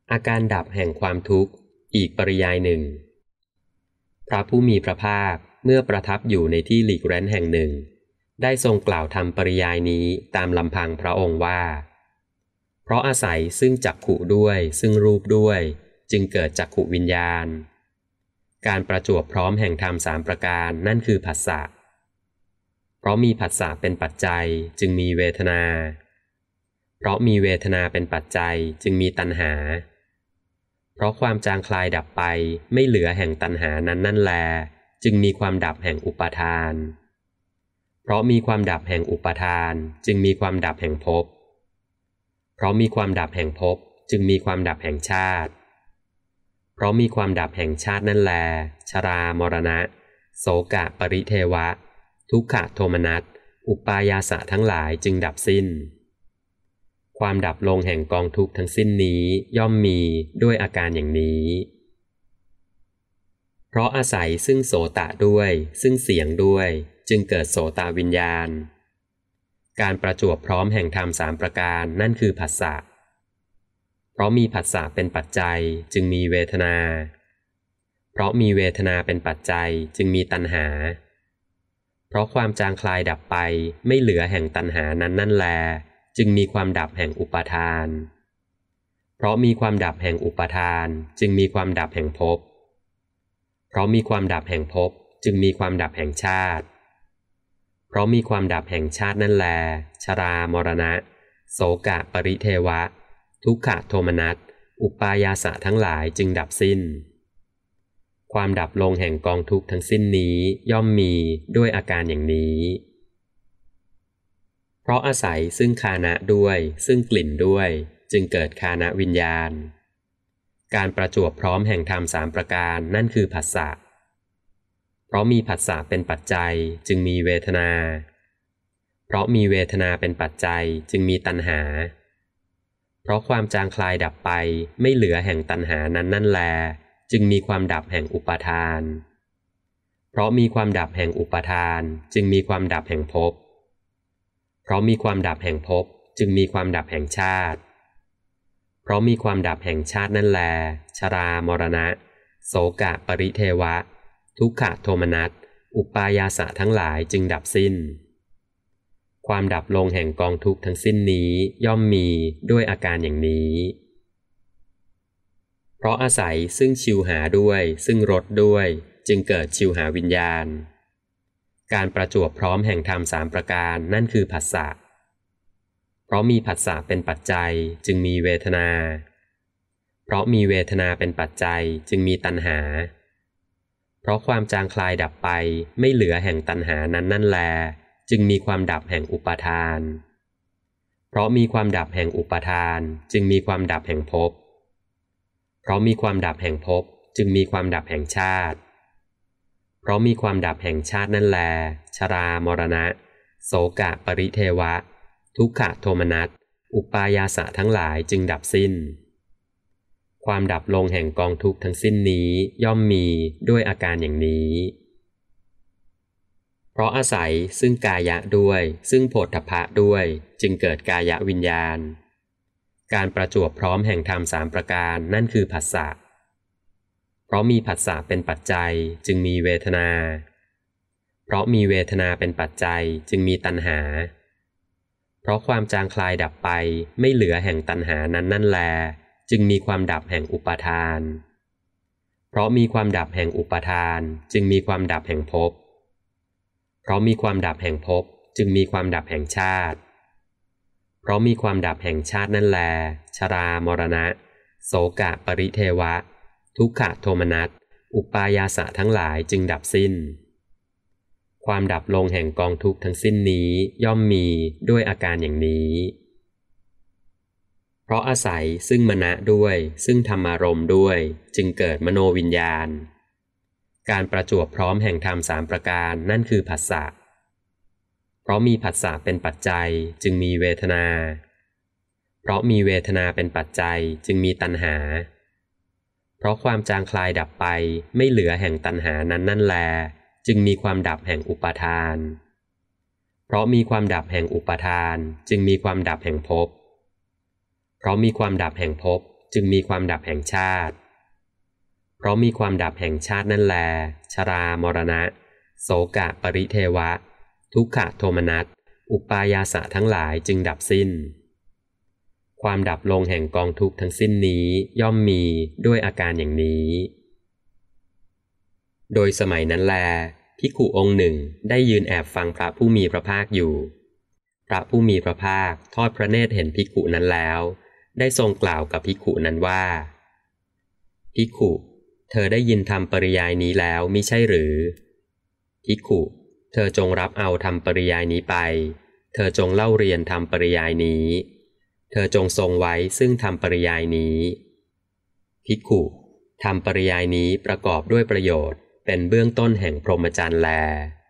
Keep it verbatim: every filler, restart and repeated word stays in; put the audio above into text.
อาการดับแห่งความทุกข์อีกปริยายหนึ่งพระผู้มีพระภาคเมื่อประทับอยู่ในที่หลีกเร้นแห่งหนึ่งได้ทรงกล่าวธรรมปริยายนี้ตามลำพังพระองค์ว่าเพราะอาศัยซึ่งจักขุด้วยซึ่งรูปด้วยจึงเกิดจักขุวิญญาณการประจวบพร้อมแห่งธรรมสามประการนั่นคือผัสสะเพราะมีผัสสะเป็นปัจจัยจึงมีเวทนาเพราะมีเวทนาเป็นปัจจัยจึงมีตัณหาเพราะความจางคลายดับไปไม่เหลือแห่งตัณหานั้นนั่นแลจึงมีความดับแห่งอุปาทานเพราะมีความดับแห่งอุปาทานจึงมีความดับแห่งภพเพราะมีความดับแห่งภพจึงมีความดับแห่งชาติเพราะมีความดับแห่งชาตินั่นแลชรามรณะโศกะปริเทวะทุกขโทมนัสอุปายาสะทั้งหลายจึงดับสิ้นความดับลงแห่งกองทุกข์ทั้งสิ้นนี้ย่อมมีด้วยอาการอย่างนี้เพราะอาศัยซึ่งโสตะด้วยซึ่งเสียงด้วยจึงเกิดโสตวิญญาณการประจวบพร้อมแห่งธรรมสามประการนั่นคือผัสสะเพราะมีผัสสะเป็นปัจจัยจึงมีเวทนาเพราะมีเวทนาเป็นปัจจัยจึงมีตัณหาเพราะความจางคลายดับไปไม่เหลือแห่งตัณหานั้นนั่นแลจึงมีความดับแห่งอุปาทานเพราะมีความดับแห่งอุปาทานจึงมีความดับแห่งภพเพราะมีความดับแห่งภพจึงมีความดับแห่งชาติเพราะมีความดับแห่งชาตินั่นแลชรามรณะโศกะปริเทวะทุกขโทมนัสอุปายาสะทั้งหลายจึงดับสิ้นความดับลงแห่งกองทุกข์ทั้งสิ้นนี้ย่อมมีด้วยอาการอย่างนี้เพราะอาศัยซึ่งฆานะด้วยซึ่งกลิ่นด้วยจึงเกิดฆานวิญญาณการประจวบพร้อมแห่งธรรมสามประการนั่นคือผัสสะเพราะมีผัสสะเป็นปัจจัยจึงมีเวทนาเพราะมีเวทนาเป็นปัจจัยจึงมีตัณหาเพราะความจางคลายดับไปไม่เหลือแห่งตัณหานั้นนั่นแลจึงมีความดับแห่งอุปาทานเพราะมีความดับแห่งอุปาทานจึงมีความดับแห่งภพเพราะมีความดับแห่งภพจึงมีความดับแห่งชาติเพราะมีความดับแห่งชาตินั่นแลชรามรณะโศกะปริเทวะทุกขโทมนัสอุปายาสะทั้งหลายจึงดับสิ้นความดับลงแห่งกองทุกข์ทั้งสิ้นนี้ย่อมมีด้วยอาการอย่างนี้เพราะอาศัยซึ่งชิวหาด้วยซึ่งรสด้วยจึงเกิดชิวหาวิญญาณการประจวบพร้อมแห่งธรรมสามประการนั่นคือผัสสะเพราะมีผัสสะเป็นปัจจัยจึงมีเวทนาเพราะมีเวทนาเป็นปัจจัยจึงมีตัณหาเพราะความจางคลายดับไปไม่เหลือแห่งตัณหานั้นนั่นแลจึงมีความดับแห่งอุปาทานเพราะมีความดับแห่งอุปาทานจึงมีความดับแห่งภพเพราะมีความดับแห่งภพจึงมีความดับแห่งชาติเพราะมีความดับแห่งชาตินั่นแลชรามรณะโศกะปริเทวะทุกขโทมนัสอุปายาสะทั้งหลายจึงดับสิ้นความดับลงแห่งกองทุกข์ทั้งสิ้นนี้ย่อมมีด้วยอาการอย่างนี้เพราะอาศัยซึ่งกายะด้วยซึ่งโผฏฐัพพะด้วยจึงเกิดกายวิญญาณการประจวบพร้อมแห่งธรรมสามประการนั่นคือผัสสะเพราะมีผัสสะเป็นปัจจัยจึงมีเวทนาเพราะมีเวทนาเป็นปัจจัยจึงมีตัณหาเพราะความจางคลายดับไปไม่เหลือแห่งตัณหานั้นนั่นแลจึงมีความดับแห่งอุปาทานเพราะมีความดับแห่งอุปาทานจึงมีความดับแห่งภพเพราะมีความดับแห่งภพจึงมีความดับแห่งชาติเพราะมีความดับแห่งชาตินั่นแลชรามรณะโศกะปริเทวะทุกขโทมนัสอุปายาสะทั้งหลายจึงดับสิ้นความดับลงแห่งกองทุกข์ทั้งสิ้นนี้ย่อมมีด้วยอาการอย่างนี้เพราะอาศัยซึ่งมนะด้วยซึ่งธรรมารมณ์ด้วยจึงเกิดมโนวิญญาณการประจวบพร้อมแห่งธรรมสามประการนั่นคือผัสสะเพราะมีผัสสะเป็นปัจจัยจึงมีเวทนาเพราะมีเวทนาเป็นปัจจัยจึงมีตัณหาเพราะความจางคลายดับไปไม่เหลือแห่งตัณหานั้นนั่นแลจึงมีความดับแห่งอุปาทานเพราะมีความดับแห่งอุปาทานจึงมีความดับแห่งภพเพราะมีความดับแห่งภพจึงมีความดับแห่งชาติเพราะมีความดับแห่งชาตินั่นแลชรามรณะโศกะปริเทวะทุกขโทมนัสอุปายาสะทั้งหลายจึงดับสิ้นความดับลงแห่งกองทุกข์ทั้งสิ้นนี้ย่อมมีด้วยอาการอย่างนี้โดยสมัยนั้นแลภิกขุองค์หนึ่งได้ยืนแอบฟังพระผู้มีพระภาคอยู่พระผู้มีพระภาคทอดพระเนตรเห็นภิกขุนั้นแล้วได้ทรงกล่าวกับภิกขุนั้นว่าภิกขุเธอได้ยินธรรมปริยายนี้แล้วมิใช่หรือภิกขุเธอจงรับเอาธรรมปริยายนี้ไปเธอจงเล่าเรียนธรรมปริยายนี้เธอจงทรงไว้ซึ่งธรรมปริยายนี้ภิกขุธรรมปริยายนี้ประกอบด้วยประโยชน์เป็นเบื้องต้นแห่งพรหมจรรย์แล